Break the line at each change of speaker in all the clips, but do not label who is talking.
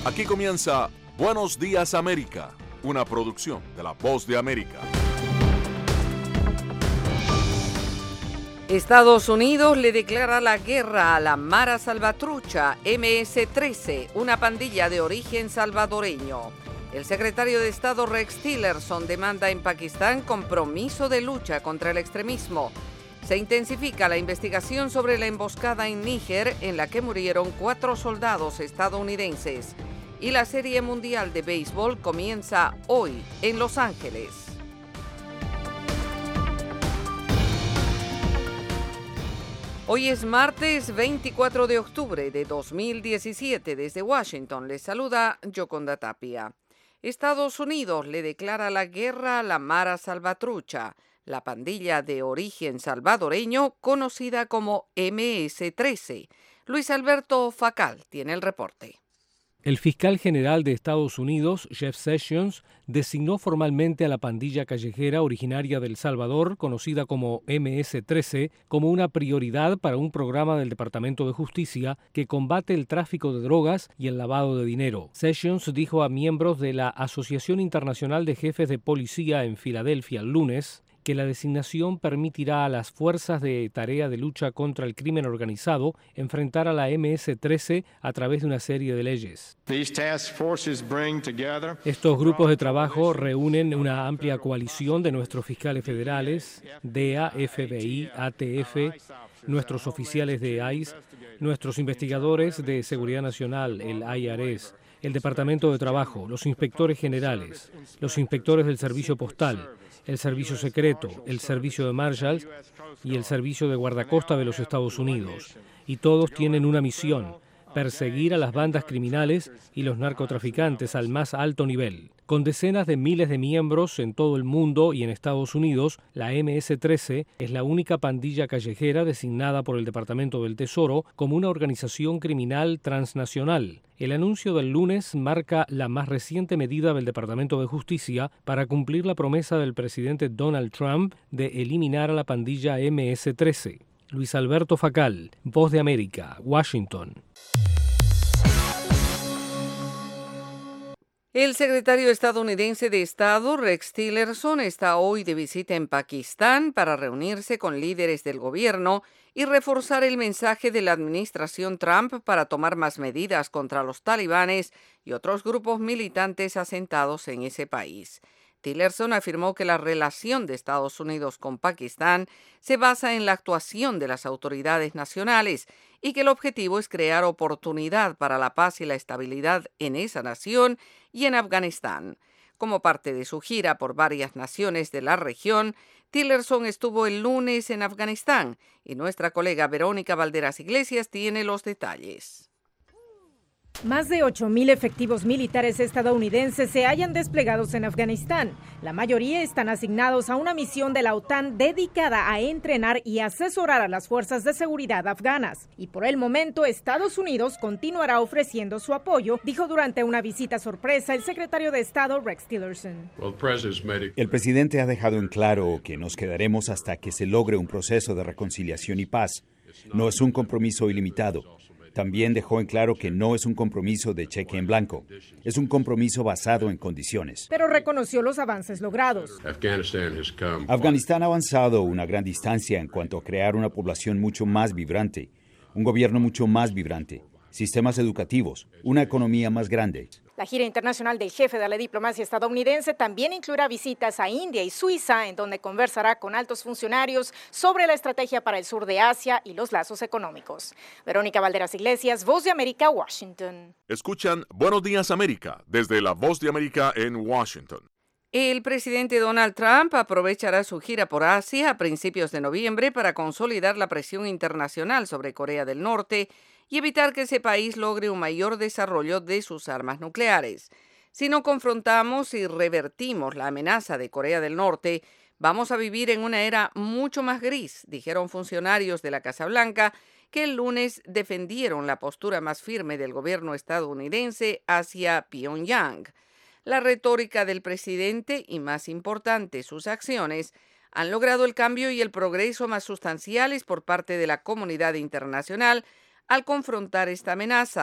Aquí comienza Buenos Días América, una producción de La Voz de América.
Estados Unidos le declara la guerra a la Mara Salvatrucha MS-13, una pandilla de origen salvadoreño. El secretario de Estado Rex Tillerson demanda en Pakistán compromiso de lucha contra el extremismo. Se intensifica la investigación sobre la emboscada en Níger, en la que murieron 4 soldados estadounidenses. Y la Serie Mundial de Béisbol comienza hoy en Los Ángeles. Hoy es martes 24 de octubre de 2017. Desde Washington les saluda Yoconda Tapia. Estados Unidos le declara la guerra a la Mara Salvatrucha, la pandilla de origen salvadoreño conocida como MS-13. Luis Alberto Facal tiene el reporte.
El fiscal general de Estados Unidos, Jeff Sessions, designó formalmente a la pandilla callejera originaria de El Salvador, conocida como MS-13, como una prioridad para un programa del Departamento de Justicia que combate el tráfico de drogas y el lavado de dinero. Sessions dijo a miembros de la Asociación Internacional de Jefes de Policía en Filadelfia el lunes que la designación permitirá a las fuerzas de tarea de lucha contra el crimen organizado enfrentar a la MS-13 a través de una serie de leyes. Estos grupos de trabajo reúnen una amplia coalición de nuestros fiscales federales, DEA, FBI, ATF, nuestros oficiales de ICE, nuestros investigadores de Seguridad Nacional, el IRS, el Departamento de Trabajo, los inspectores generales, los inspectores del Servicio Postal, el Servicio Secreto, el Servicio de Marshals y el Servicio de Guardacosta de los Estados Unidos. Y todos tienen una misión: perseguir a las bandas criminales y los narcotraficantes al más alto nivel. Con decenas de miles de miembros en todo el mundo y en Estados Unidos, la MS-13 es la única pandilla callejera designada por el Departamento del Tesoro como una organización criminal transnacional. El anuncio del lunes marca la más reciente medida del Departamento de Justicia para cumplir la promesa del presidente Donald Trump de eliminar a la pandilla MS-13. Luis Alberto Facal, Voz de América, Washington.
El secretario estadounidense de Estado, Rex Tillerson, está hoy de visita en Pakistán para reunirse con líderes del gobierno y reforzar el mensaje de la administración Trump para tomar más medidas contra los talibanes y otros grupos militantes asentados en ese país. Tillerson afirmó que la relación de Estados Unidos con Pakistán se basa en la actuación de las autoridades nacionales y que el objetivo es crear oportunidad para la paz y la estabilidad en esa nación y en Afganistán. Como parte de su gira por varias naciones de la región, Tillerson estuvo el lunes en Afganistán y nuestra colega Verónica Valderas Iglesias tiene los detalles.
Más de 8,000 efectivos militares estadounidenses se hallan desplegados en Afganistán. La mayoría están asignados a una misión de la OTAN dedicada a entrenar y asesorar a las fuerzas de seguridad afganas. Y por el momento, Estados Unidos continuará ofreciendo su apoyo, dijo durante una visita sorpresa el secretario de Estado Rex Tillerson.
El presidente ha dejado en claro que nos quedaremos hasta que se logre un proceso de reconciliación y paz. No es un compromiso ilimitado. También dejó en claro que no es un compromiso de cheque en blanco, es un compromiso basado en condiciones.
Pero reconoció los avances logrados.
Afganistán ha avanzado una gran distancia en cuanto a crear una población mucho más vibrante, un gobierno mucho más vibrante, sistemas educativos, una economía más grande.
La gira internacional del jefe de la diplomacia estadounidense también incluirá visitas a India y Suiza, en donde conversará con altos funcionarios sobre la estrategia para el sur de Asia y los lazos económicos. Verónica Valderas Iglesias, Voz de América, Washington.
Escuchan Buenos Días América desde La Voz de América en Washington.
El presidente Donald Trump aprovechará su gira por Asia a principios de noviembre para consolidar la presión internacional sobre Corea del Norte y evitar que ese país logre un mayor desarrollo de sus armas nucleares. Si no confrontamos y revertimos la amenaza de Corea del Norte, vamos a vivir en una era mucho más gris, dijeron funcionarios de la Casa Blanca que el lunes defendieron la postura más firme del gobierno estadounidense hacia Pyongyang. La retórica del presidente y, más importante, sus acciones han logrado el cambio y el progreso más sustanciales por parte de la comunidad internacional al confrontar esta amenaza,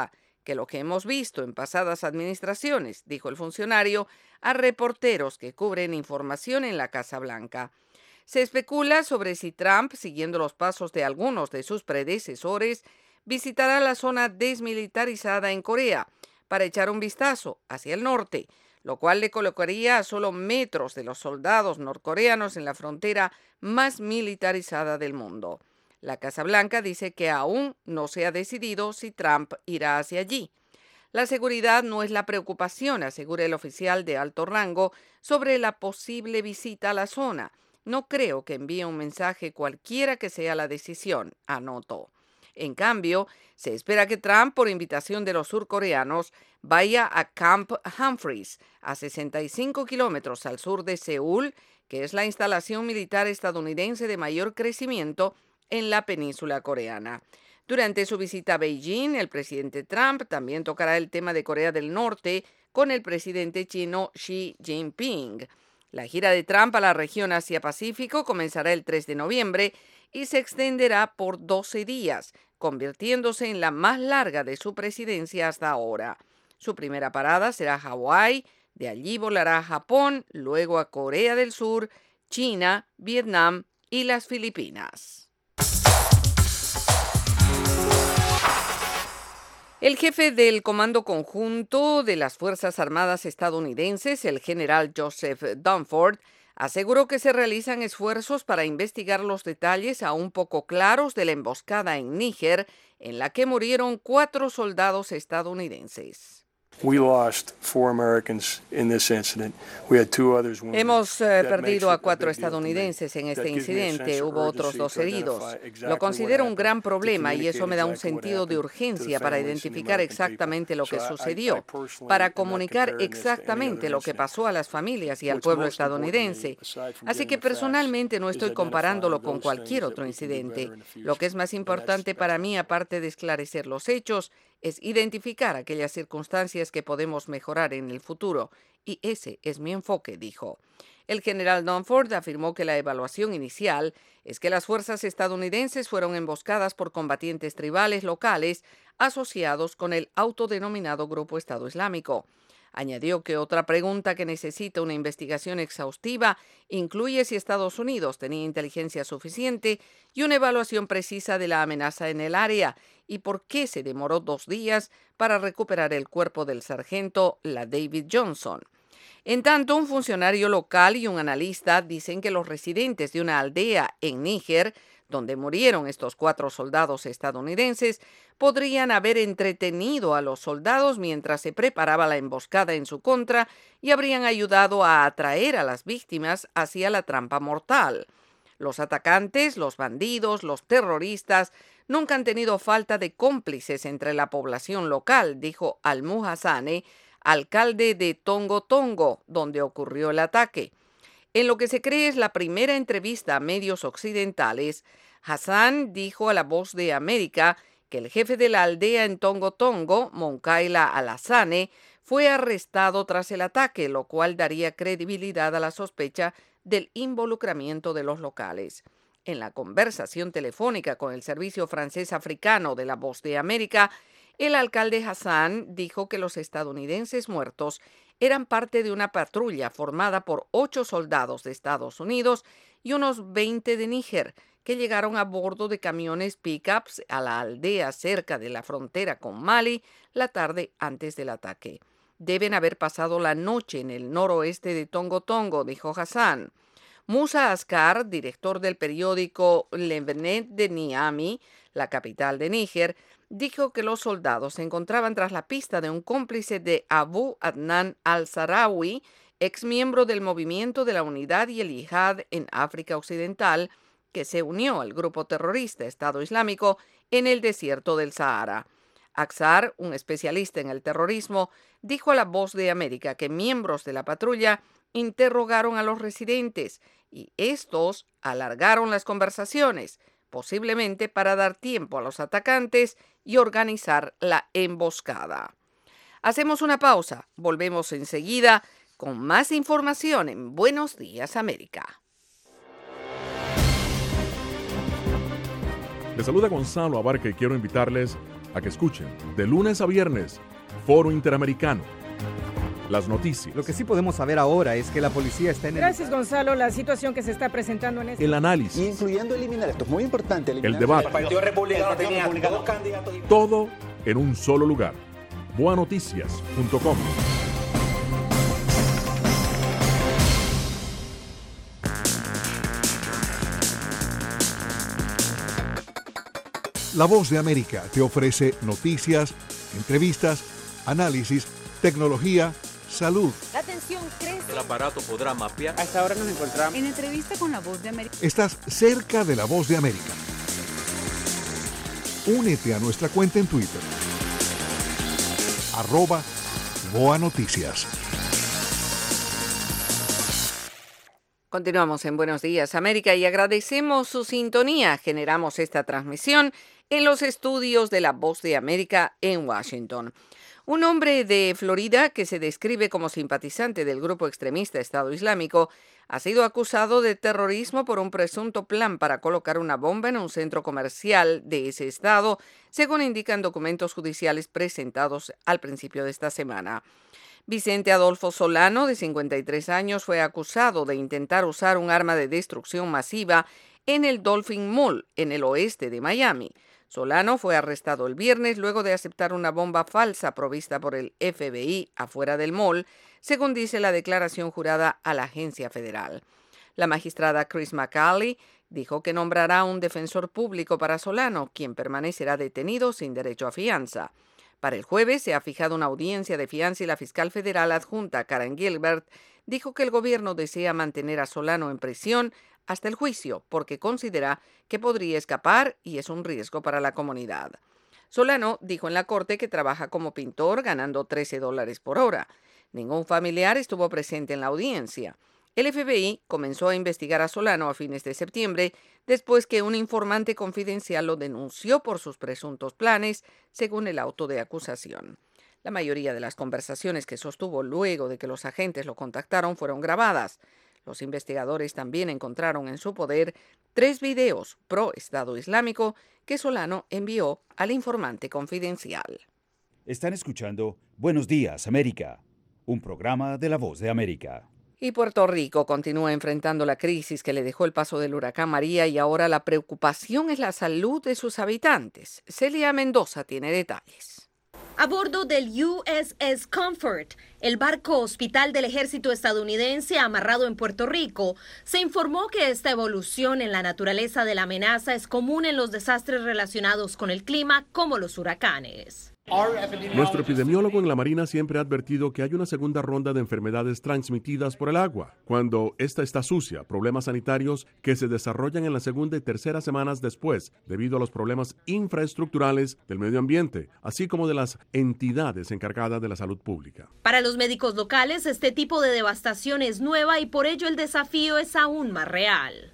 que lo que hemos visto en pasadas administraciones, dijo el funcionario a reporteros que cubren información en la Casa Blanca. Se especula sobre si Trump, siguiendo los pasos de algunos de sus predecesores, visitará la zona desmilitarizada en Corea para echar un vistazo hacia el norte, lo cual le colocaría a solo metros de los soldados norcoreanos en la frontera más militarizada del mundo. La Casa Blanca dice que aún no se ha decidido si Trump irá hacia allí. La seguridad no es la preocupación, asegura el oficial de alto rango sobre la posible visita a la zona. No creo que envíe un mensaje cualquiera que sea la decisión, anotó. En cambio, se espera que Trump, por invitación de los surcoreanos, vaya a Camp Humphreys, a 65 kilómetros al sur de Seúl, que es la instalación militar estadounidense de mayor crecimiento en la península coreana. Durante su visita a Beijing, el presidente Trump también tocará el tema de Corea del Norte con el presidente chino Xi Jinping. La gira de Trump a la región Asia-Pacífico comenzará el 3 de noviembre y se extenderá por 12 días, convirtiéndose en la más larga de su presidencia hasta ahora. Su primera parada será Hawái, de allí volará a Japón, luego a Corea del Sur, China, Vietnam y las Filipinas. El jefe del Comando Conjunto de las Fuerzas Armadas estadounidenses, el general Joseph Dunford, aseguró que se realizan esfuerzos para investigar los detalles aún poco claros de la emboscada en Níger, en la que murieron 4 soldados estadounidenses. Hemos perdido a 4 estadounidenses en este incidente. Hubo otros 2 heridos. Lo considero un gran problema y eso me da un sentido de urgencia para identificar exactamente lo que sucedió, para comunicar exactamente lo que pasó a las familias y al pueblo estadounidense. Así que personalmente no estoy comparándolo con cualquier otro incidente. Lo que es más importante para mí, aparte de esclarecer los hechos, es identificar aquellas circunstancias que podemos mejorar en el futuro, y ese es mi enfoque, dijo. El general Dunford afirmó que la evaluación inicial es que las fuerzas estadounidenses fueron emboscadas por combatientes tribales locales asociados con el autodenominado Grupo Estado Islámico. Añadió que otra pregunta que necesita una investigación exhaustiva incluye si Estados Unidos tenía inteligencia suficiente y una evaluación precisa de la amenaza en el área y por qué se demoró 2 días para recuperar el cuerpo del sargento La David Johnson. En tanto, un funcionario local y un analista dicen que los residentes de una aldea en Níger, donde murieron estos 4 soldados estadounidenses, podrían haber entretenido a los soldados mientras se preparaba la emboscada en su contra y habrían ayudado a atraer a las víctimas hacia la trampa mortal. Los atacantes, los bandidos, los terroristas nunca han tenido falta de cómplices entre la población local, dijo Almu Hassane, alcalde de Tongo Tongo, donde ocurrió el ataque. En lo que se cree es la primera entrevista a medios occidentales, Hassan dijo a La Voz de América que el jefe de la aldea en Tongo Tongo, Monkaila Alassane, fue arrestado tras el ataque, lo cual daría credibilidad a la sospecha del involucramiento de los locales. En la conversación telefónica con el Servicio Francés Africano de La Voz de América, el alcalde Hassan dijo que los estadounidenses muertos eran parte de una patrulla formada por 8 soldados de Estados Unidos y unos 20 de Níger, que llegaron a bordo de camiones pickups a la aldea cerca de la frontera con Mali la tarde antes del ataque. Deben haber pasado la noche en el noroeste de Tongo Tongo, dijo Hassan. Musa Askar, director del periódico L'Evenement de Niamey, la capital de Níger, dijo que los soldados se encontraban tras la pista de un cómplice de Abu Adnan al-Sahrawi, ex miembro del Movimiento de la Unidad y el Yihad en África Occidental, que se unió al grupo terrorista Estado Islámico en el desierto del Sahara. Aksar, un especialista en el terrorismo, dijo a La Voz de América que miembros de la patrulla interrogaron a los residentes y estos alargaron las conversaciones, posiblemente para dar tiempo a los atacantes y organizar la emboscada. Hacemos una pausa, volvemos enseguida con más información en Buenos Días América.
Les saluda Gonzalo Abarca y quiero invitarles a que escuchen de lunes a viernes Foro Interamericano. Las noticias.
Lo que sí podemos saber ahora es que la policía está en
Gracias, Gonzalo. La situación que se está presentando en este...
El análisis.
Incluyendo eliminar, esto es muy importante.
El debate.
El Partido Republicano tenía dos candidatos.
Todo en un solo lugar. Boanoticias.com.
La Voz de América te ofrece noticias, entrevistas, análisis, tecnología, salud.
La tensión crece.
El aparato podrá mapear.
A esta hora nos encontramos
En entrevista con La Voz de América.
Estás cerca de La Voz de América. Únete a nuestra cuenta en Twitter. @BoaNoticias.
Continuamos en Buenos Días América y agradecemos su sintonía. Generamos esta transmisión en los estudios de La Voz de América en Washington. Un hombre de Florida que se describe como simpatizante del grupo extremista Estado Islámico ha sido acusado de terrorismo por un presunto plan para colocar una bomba en un centro comercial de ese estado, según indican documentos judiciales presentados al principio de esta semana. Vicente Adolfo Solano, de 53 años, fue acusado de intentar usar un arma de destrucción masiva en el Dolphin Mall, en el oeste de Miami. Solano fue arrestado el viernes luego de aceptar una bomba falsa provista por el FBI afuera del mall, según dice la declaración jurada a la agencia federal. La magistrada Chris McCauley dijo que nombrará un defensor público para Solano, quien permanecerá detenido sin derecho a fianza. Para el jueves se ha fijado una audiencia de fianza y la fiscal federal adjunta Karen Gilbert dijo que el gobierno desea mantener a Solano en prisión hasta el juicio porque considera que podría escapar y es un riesgo para la comunidad. Solano dijo en la corte que trabaja como pintor ganando $13 por hora. Ningún familiar estuvo presente en la audiencia. El FBI comenzó a investigar a Solano a fines de septiembre después que un informante confidencial lo denunció por sus presuntos planes, según el auto de acusación. La mayoría de las conversaciones que sostuvo luego de que los agentes lo contactaron fueron grabadas. Los investigadores también encontraron en su poder 3 videos pro Estado Islámico que Solano envió al informante confidencial.
Están escuchando Buenos Días, América, un programa de La Voz de América.
Y Puerto Rico continúa enfrentando la crisis que le dejó el paso del huracán María y ahora la preocupación es la salud de sus habitantes. Celia Mendoza tiene detalles.
A bordo del USS Comfort, el barco hospital del ejército estadounidense amarrado en Puerto Rico, se informó que esta evolución en la naturaleza de la amenaza es común en los desastres relacionados con el clima, como los huracanes.
Nuestro epidemiólogo en la Marina siempre ha advertido que hay una segunda ronda de enfermedades transmitidas por el agua. Cuando esta está sucia, problemas sanitarios que se desarrollan en la segunda y tercera semanas después, debido a los problemas infraestructurales del medio ambiente, así como de las entidades encargadas de la salud pública.
Para los médicos locales, este tipo de devastación es nueva y por ello el desafío es aún más real.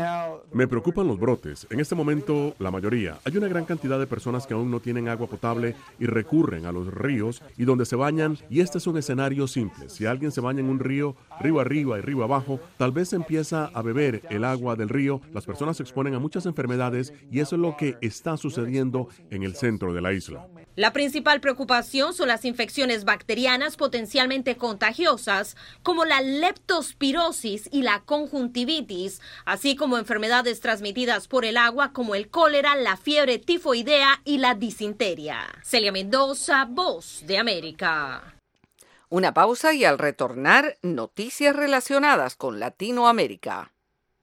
Me preocupan los brotes. En este momento, la mayoría. Hay una gran cantidad de personas que aún no tienen agua potable y recurren a los ríos y donde se bañan, y este es un escenario simple. Si alguien se baña en un río arriba y río abajo, tal vez empieza a beber el agua del río, las personas se exponen a muchas enfermedades y eso es lo que está sucediendo en el centro de la isla.
La principal preocupación son las infecciones bacterianas potencialmente contagiosas, como la leptospirosis y la conjuntivitis, así como enfermedades transmitidas por el agua como el cólera, la fiebre tifoidea y la disentería. Celia Mendoza, Voz de América.
Una pausa y al retornar, noticias relacionadas con Latinoamérica.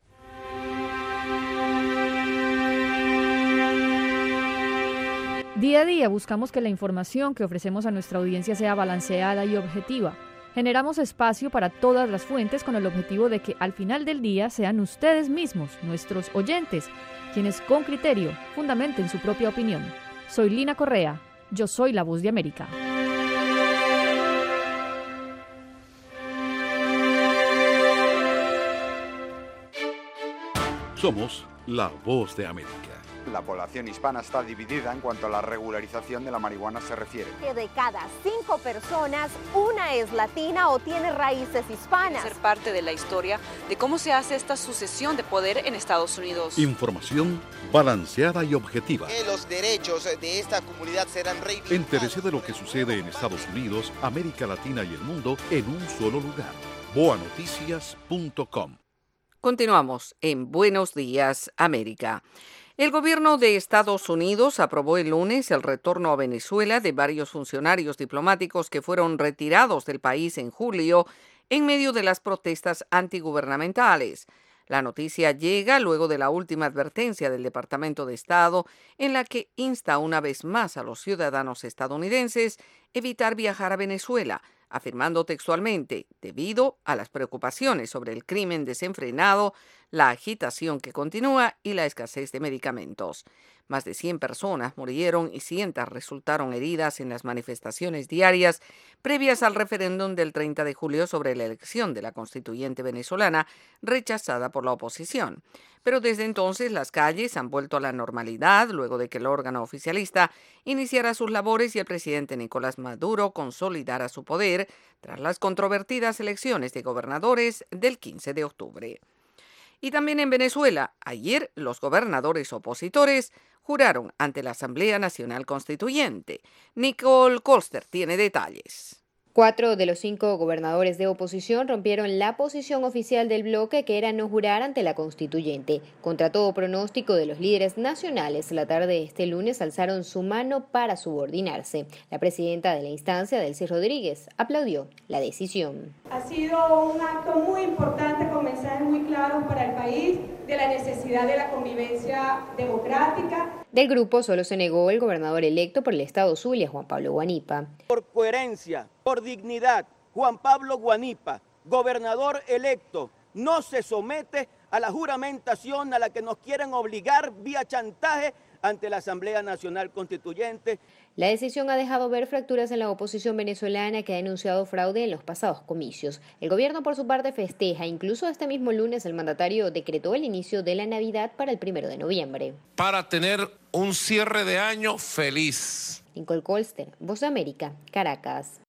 Día a día buscamos que la información que ofrecemos a nuestra audiencia sea balanceada y objetiva. Generamos espacio para todas las fuentes con el objetivo de que al final del día sean ustedes mismos, nuestros oyentes, quienes con criterio fundamenten su propia opinión. Soy Lina Correa, yo soy La Voz de América.
Somos La Voz de América.
La población hispana está dividida en cuanto a la regularización de la marihuana se refiere.
Que de cada 5 personas, una es latina o tiene raíces hispanas.
Ser parte de la historia de cómo se hace esta sucesión de poder en Estados Unidos.
Información balanceada y objetiva.
Que los derechos de esta comunidad serán reivindicados.
Entérese de lo que sucede en Estados Unidos, América Latina y el mundo en un solo lugar. boanoticias.com.
Continuamos en Buenos Días, América. El gobierno de Estados Unidos aprobó el lunes el retorno a Venezuela de varios funcionarios diplomáticos que fueron retirados del país en julio en medio de las protestas antigubernamentales. La noticia llega luego de la última advertencia del Departamento de Estado en la que insta una vez más a los ciudadanos estadounidenses evitar viajar a Venezuela, afirmando textualmente, debido a las preocupaciones sobre el crimen desenfrenado, la agitación que continúa y la escasez de medicamentos. Más de 100 personas murieron y cientos resultaron heridas en las manifestaciones diarias previas al referéndum del 30 de julio sobre la elección de la constituyente venezolana, rechazada por la oposición. Pero desde entonces las calles han vuelto a la normalidad luego de que el órgano oficialista iniciara sus labores y el presidente Nicolás Maduro consolidara su poder tras las controvertidas elecciones de gobernadores del 15 de octubre. Y también en Venezuela, ayer los gobernadores opositores juraron ante la Asamblea Nacional Constituyente. Nicole Colster tiene detalles.
4 de los 5 gobernadores de oposición rompieron la posición oficial del bloque, que era no jurar ante la constituyente. Contra todo pronóstico de los líderes nacionales, la tarde de este lunes alzaron su mano para subordinarse. La presidenta de la instancia, Delcy Rodríguez, aplaudió la decisión.
Ha sido un acto muy importante con mensajes muy claros para el país de la necesidad de la convivencia democrática.
Del grupo solo se negó el gobernador electo por el estado Zulia, Juan Pablo Guanipa.
Por coherencia, por dignidad, Juan Pablo Guanipa, gobernador electo, no se somete a la juramentación a la que nos quieren obligar vía chantaje ante la Asamblea Nacional Constituyente.
La decisión ha dejado ver fracturas en la oposición venezolana, que ha denunciado fraude en los pasados comicios. El gobierno, por su parte, festeja. Incluso este mismo lunes el mandatario decretó el inicio de la Navidad para el 1 de noviembre.
Para tener un cierre de año feliz.
Nicole Colster, Voz de América, Caracas.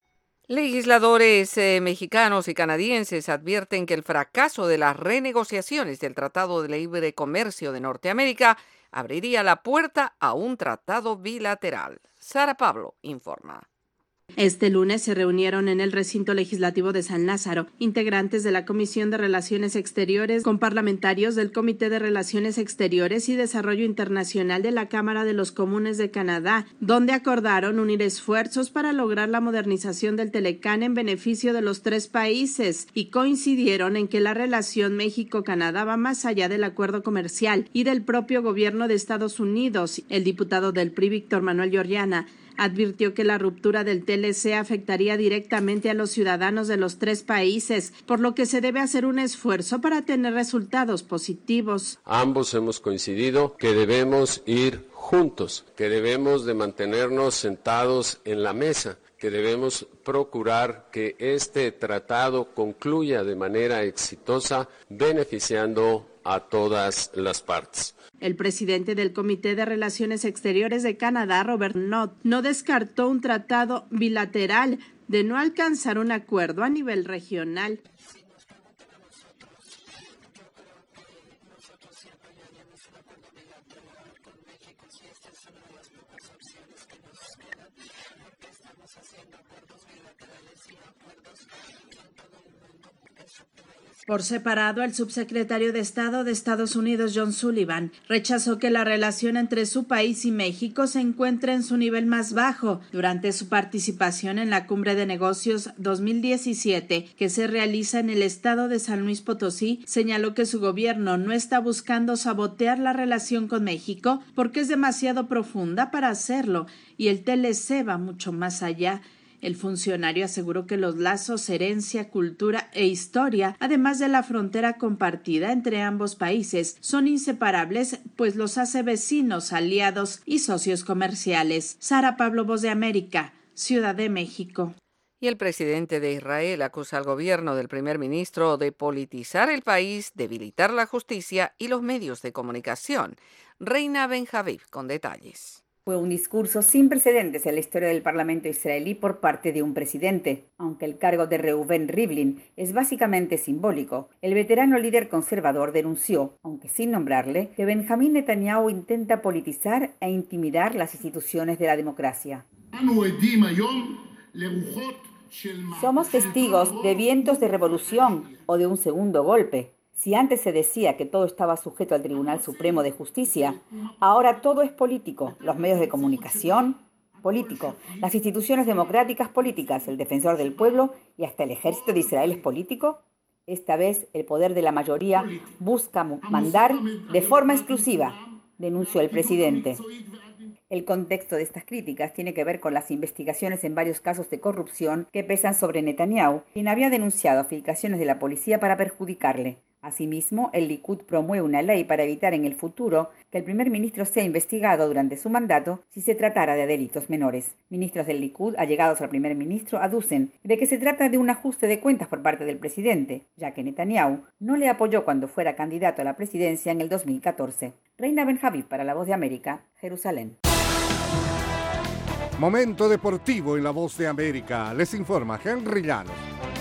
Legisladores mexicanos y canadienses advierten que el fracaso de las renegociaciones del Tratado de Libre Comercio de Norteamérica abriría la puerta a un tratado bilateral. Sara Pablo informa.
Este lunes se reunieron en el recinto legislativo de San Lázaro integrantes de la Comisión de Relaciones Exteriores con parlamentarios del Comité de Relaciones Exteriores y Desarrollo Internacional de la Cámara de los Comunes de Canadá, donde acordaron unir esfuerzos para lograr la modernización del Telecán en beneficio de los 3 países, y coincidieron en que la relación México-Canadá va más allá del acuerdo comercial y del propio gobierno de Estados Unidos. El diputado del PRI, Víctor Manuel Lloriana, advirtió que la ruptura del TLC afectaría directamente a los ciudadanos de los 3 países, por lo que se debe hacer un esfuerzo para tener resultados positivos.
Ambos hemos coincidido que debemos ir juntos, que debemos de mantenernos sentados en la mesa, que debemos procurar que este tratado concluya de manera exitosa, beneficiando a todas las partes.
El presidente del Comité de Relaciones Exteriores de Canadá, Robert Knott, no descartó un tratado bilateral de no alcanzar un acuerdo a nivel regional. Por separado, el subsecretario de Estado de Estados Unidos, John Sullivan, rechazó que la relación entre su país y México se encuentre en su nivel más bajo. Durante su participación en la Cumbre de Negocios 2017, que se realiza en el estado de San Luis Potosí, señaló que su gobierno no está buscando sabotear la relación con México porque es demasiado profunda para hacerlo, y el TLC va mucho más allá. El funcionario aseguró que los lazos, herencia, cultura e historia, además de la frontera compartida entre ambos países, son inseparables, pues los hace vecinos, aliados y socios comerciales. Sara Pablo, Voz de América, Ciudad de México.
Y el presidente de Israel acusa al gobierno del primer ministro de politizar el país, debilitar la justicia y los medios de comunicación. Reina Ben-Javid con detalles.
Fue un discurso sin precedentes en la historia del Parlamento israelí por parte de un presidente. Aunque el cargo de Reuven Rivlin es básicamente simbólico, el veterano líder conservador denunció, aunque sin nombrarle, que Benjamín Netanyahu intenta politizar e intimidar las instituciones de la democracia. Somos testigos de vientos de revolución o de un segundo golpe. Si antes se decía que todo estaba sujeto al Tribunal Supremo de Justicia, ahora todo es político. Los medios de comunicación, político. Las instituciones democráticas, políticas. El defensor del pueblo y hasta el ejército de Israel es político. Esta vez el poder de la mayoría busca mandar de forma exclusiva, denunció el presidente. El contexto de estas críticas tiene que ver con las investigaciones en varios casos de corrupción que pesan sobre Netanyahu, quien había denunciado filtraciones de la policía para perjudicarle. Asimismo, el Likud promueve una ley para evitar en el futuro que el primer ministro sea investigado durante su mandato si se tratara de delitos menores. Ministros del Likud allegados al primer ministro aducen de que se trata de un ajuste de cuentas por parte del presidente, ya que Netanyahu no le apoyó cuando fuera candidato a la presidencia en el 2014. Reina Ben-Javid para La Voz de América, Jerusalén.
Momento deportivo en La Voz de América. Les informa Henry Llanos.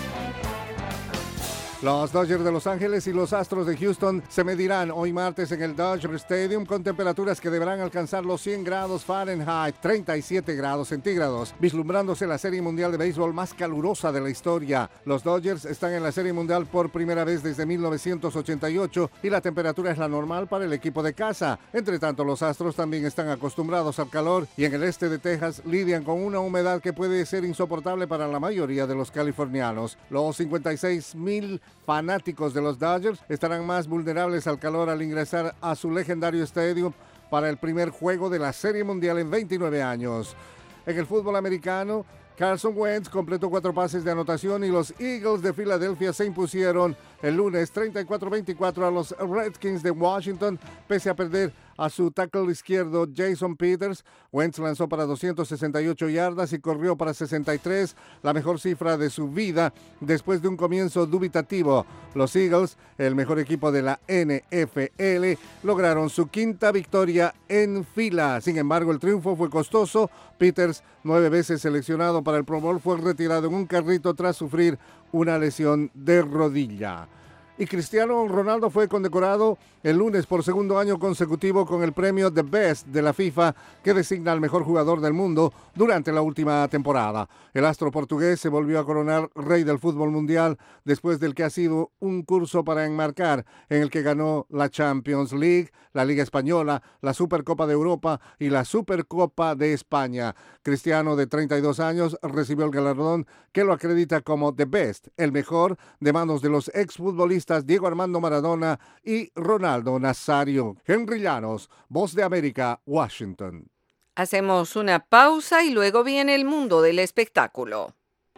Los Dodgers de Los Ángeles y los Astros de Houston se medirán hoy martes en el Dodger Stadium con temperaturas que deberán alcanzar los 100 grados Fahrenheit, 37 grados centígrados, vislumbrándose la Serie Mundial de Béisbol más calurosa de la historia. Los Dodgers están en la Serie Mundial por primera vez desde 1988 y la temperatura es la normal para el equipo de casa. Entre tanto, los Astros también están acostumbrados al calor y en el este de Texas lidian con una humedad que puede ser insoportable para la mayoría de los californianos. Los 56,000 fanáticos de los Dodgers estarán más vulnerables al calor al ingresar a su legendario estadio para el primer juego de la Serie Mundial en 29 años. En el fútbol americano, Carson Wentz completó 4 pases de anotación y los Eagles de Filadelfia se impusieron el lunes 34-24 a los Redskins de Washington, pese a perder a su tackle izquierdo Jason Peters. Wentz lanzó para 268 yardas y corrió para 63, la mejor cifra de su vida después de un comienzo dubitativo. Los Eagles, el mejor equipo de la NFL, lograron su 5ª victoria en fila. Sin embargo, el triunfo fue costoso. Peters, 9 veces seleccionado para el Pro Bowl, fue retirado en un carrito tras sufrir una lesión de rodilla. Y Cristiano Ronaldo fue condecorado el lunes por segundo año consecutivo con el premio The Best de la FIFA, que designa al mejor jugador del mundo durante la última temporada. El astro portugués se volvió a coronar rey del fútbol mundial después del que ha sido un curso para enmarcar, en el que ganó la Champions League, la Liga Española, la Supercopa de Europa y la Supercopa de España. Cristiano, de 32 años, recibió el galardón que lo acredita como The Best, el mejor, de manos de los exfutbolistas Diego Armando Maradona y Ronaldo Nazario. Henry Llanos, Voz de América, Washington.
Hacemos una pausa y luego viene el mundo del espectáculo.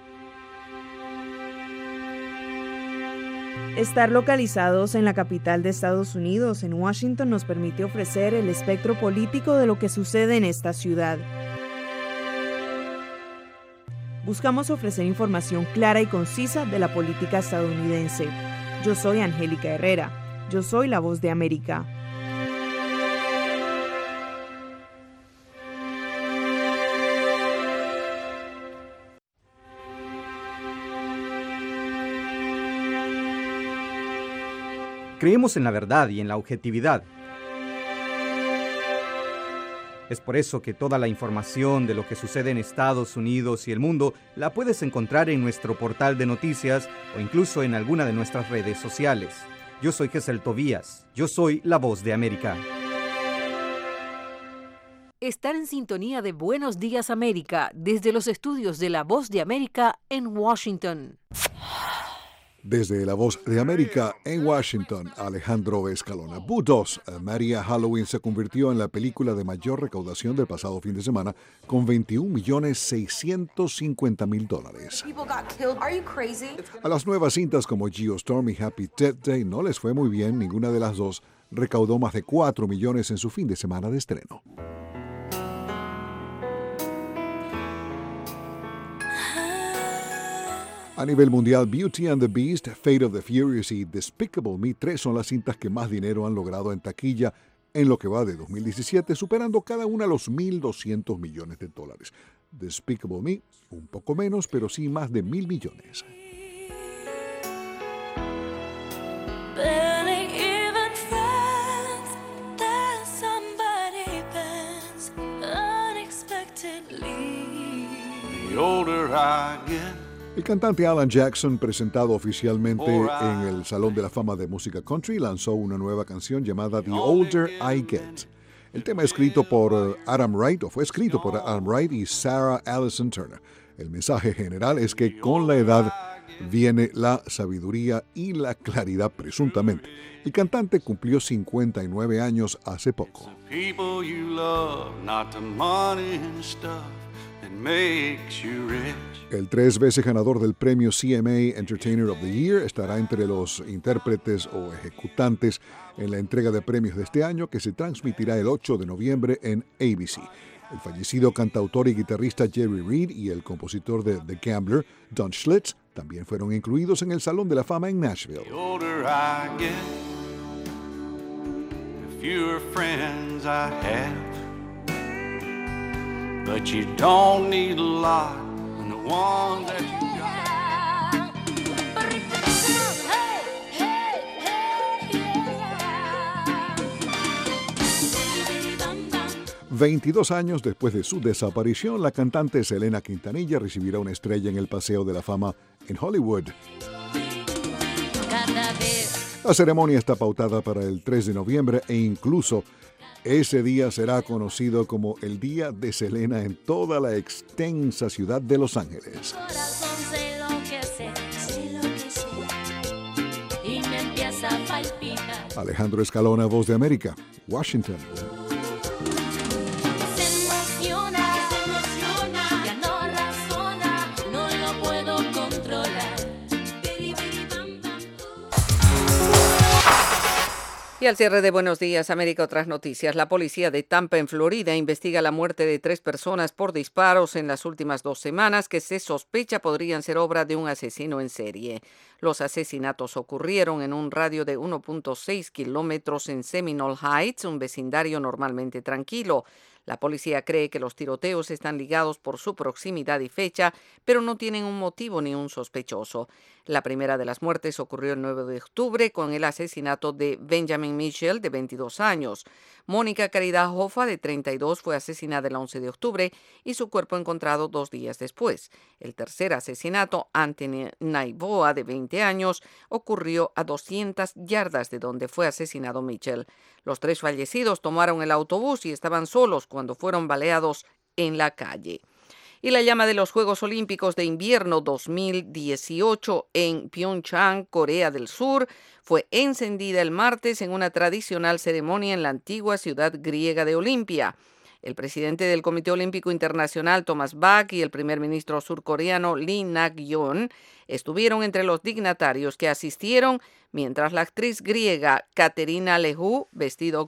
Estar localizados en la capital de Estados Unidos, en Washington, nos permite ofrecer el espectro político de lo que sucede en esta ciudad. Buscamos ofrecer información clara y concisa de la política estadounidense. Yo soy Angélica Herrera. Yo soy La Voz de América.
Creemos en la verdad y en la objetividad. Es por eso que toda la información de lo que sucede en Estados Unidos y el mundo la puedes encontrar en nuestro portal de noticias o incluso en alguna de nuestras redes sociales. Yo soy Gesel Tobías. Yo soy La Voz de América.
Estar en sintonía de Buenos Días América desde los estudios de La Voz de América en Washington.
Desde La Voz de América en Washington, Alejandro Escalona. Boo 2, María Halloween, se convirtió en la película de mayor recaudación del pasado fin de semana con $21,650,000. A las nuevas cintas como Geostorm y Happy Death Day no les fue muy bien. Ninguna de las dos recaudó más de 4 millones en su fin de semana de estreno. A nivel mundial, Beauty and the Beast, Fate of the Furious y Despicable Me 3 son las cintas que más dinero han logrado en taquilla en lo que va de 2017, superando cada una los $1.200 millones. Despicable Me, un poco menos, pero sí más de $1.000 millones. El cantante Alan Jackson, presentado oficialmente en el Salón de la Fama de Música Country, lanzó una nueva canción llamada The Older I Get. El tema fue escrito por Adam Wright y Sarah Allison Turner. El mensaje general es que con la edad viene la sabiduría y la claridad, presuntamente. El cantante cumplió 59 años hace poco. El 3 veces ganador del premio CMA Entertainer of the Year estará entre los intérpretes o ejecutantes en la entrega de premios de este año, que se transmitirá el 8 de noviembre en ABC. El fallecido cantautor y guitarrista Jerry Reed y el compositor de The Gambler, Don Schlitz, también fueron incluidos en el Salón de la Fama en Nashville.
But you don't need a lot when the one that you got.
22 años después de su desaparición, la cantante Selena Quintanilla recibirá una estrella en el Paseo de la Fama en Hollywood. La ceremonia está pautada para el 3 de noviembre e incluso ese día será conocido como el Día de Selena en toda la extensa ciudad de Los Ángeles. Alejandro Escalona, Voz de América, Washington.
Y al cierre de Buenos Días, América, otras noticias. La policía de Tampa, en Florida, investiga la muerte de 3 personas por disparos en las últimas 2 semanas que se sospecha podrían ser obra de un asesino en serie. Los asesinatos ocurrieron en un radio de 1.6 kilómetros en Seminole Heights, un vecindario normalmente tranquilo. La policía cree que los tiroteos están ligados por su proximidad y fecha, pero no tienen un motivo ni un sospechoso. La primera de las muertes ocurrió el 9 de octubre con el asesinato de Benjamin Mitchell, de 22 años. Mónica Caridad Hoffa, de 32, fue asesinada el 11 de octubre y su cuerpo encontrado 2 días después. El tercer asesinato, Anthony Naiboa, de 20 años, ocurrió a 200 yardas de donde fue asesinado Mitchell. Los 3 fallecidos tomaron el autobús y estaban solos cuando fueron baleados en la calle. Y la llama de los Juegos Olímpicos de Invierno 2018 en Pyeongchang, Corea del Sur, fue encendida el martes en una tradicional ceremonia en la antigua ciudad griega de Olimpia. El presidente del Comité Olímpico Internacional, Thomas Bach, y el primer ministro surcoreano, Lee Nak-yeon, estuvieron entre los dignatarios que asistieron, mientras la actriz griega Katerina Lehu, vestida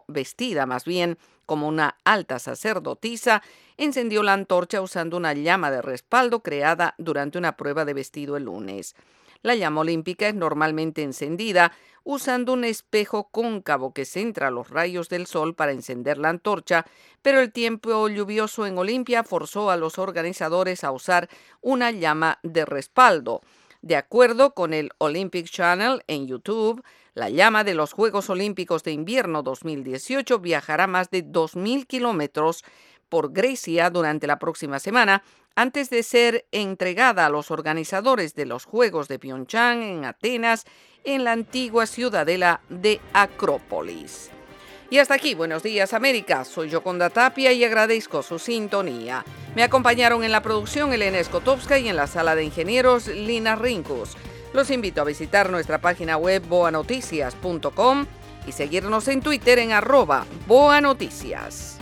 como una alta sacerdotisa, encendió la antorcha usando una llama de respaldo creada durante una prueba de vestido el lunes. La llama olímpica es normalmente encendida usando un espejo cóncavo que centra los rayos del sol para encender la antorcha, pero el tiempo lluvioso en Olimpia forzó a los organizadores a usar una llama de respaldo. De acuerdo con el Olympic Channel en YouTube, la llama de los Juegos Olímpicos de Invierno 2018 viajará más de 2.000 kilómetros por Grecia durante la próxima semana, antes de ser entregada a los organizadores de los Juegos de Pyeongchang en Atenas, en la antigua ciudadela de Acrópolis. Y hasta aquí, Buenos Días América. Soy Yoconda Tapia y agradezco su sintonía. Me acompañaron en la producción Elena Skotowska y en la sala de ingenieros Lina Rinkus. Los invito a visitar nuestra página web boanoticias.com y seguirnos en Twitter en @boanoticias.